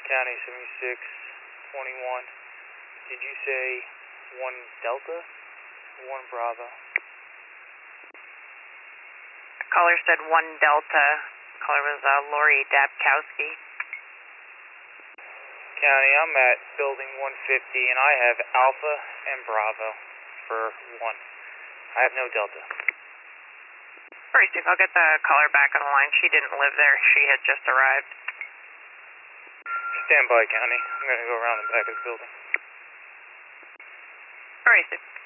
County 7621. Did you say 1 Delta or 1 Bravo? Caller said 1 Delta. Caller was Lori Dabkowski. County, I'm at building 150 and I have Alpha and Bravo for 1. I have no Delta. Alright, Steve, I'll get the caller back on the line. She didn't live there. She had just arrived. Stand by, County. I'm going to go around the back of the building. Alright, Steve.